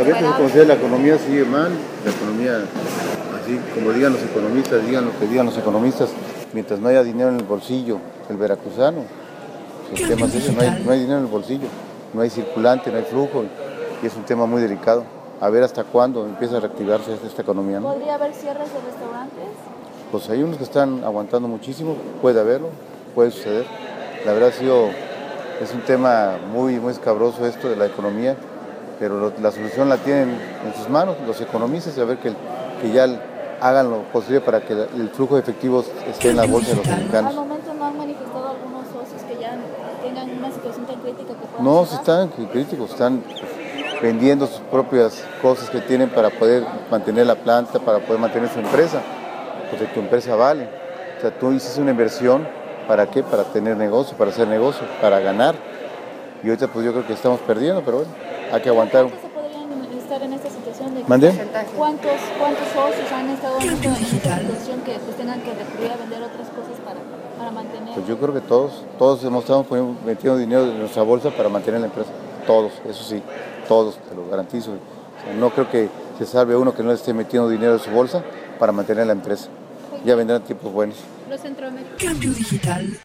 a veces como sea, la economía sigue mal, la economía, así como digan los economistas, digan lo que digan los economistas, mientras no haya dinero en el bolsillo, el veracruzano, el tema es ese, no hay dinero en el bolsillo, no hay circulante, no hay flujo, y es un tema muy delicado. A ver hasta cuándo empieza a reactivarse esta economía, ¿no? ¿Podría haber cierres de restaurantes? Pues hay unos que están aguantando muchísimo, puede haberlo, puede suceder. La verdad es un tema muy escabroso esto de la economía, pero la solución la tienen en sus manos los economistas, a ver que ya hagan lo posible para que el flujo de efectivos esté en la bolsa de los mexicanos. Al momento no han manifestado algunos socios que ya tengan una situación tan crítica que puedan No, cerrar. si están críticos, están vendiendo sus propias cosas que tienen para poder mantener la planta, para poder mantener su empresa, porque tu empresa vale. O sea, tú hiciste una inversión, ¿para qué? Para tener negocio, para hacer negocio, para ganar. Y ahorita pues yo creo que estamos perdiendo, pero bueno, hay que aguantar. ¿Cuántos se podrían estar en esta situación? ¿Mandé? ¿Cuántos socios han estado en esta situación que pues tengan que recurrir a vender otras cosas para mantener? Pues yo creo que todos estamos metiendo dinero en nuestra bolsa para mantener la empresa. Todos, eso sí, todos, te lo garantizo. O sea, no creo que se salve uno que no esté metiendo dinero en su bolsa para mantener la empresa. Ya vendrán tiempos buenos. Los centroamericanos. Cambio digital.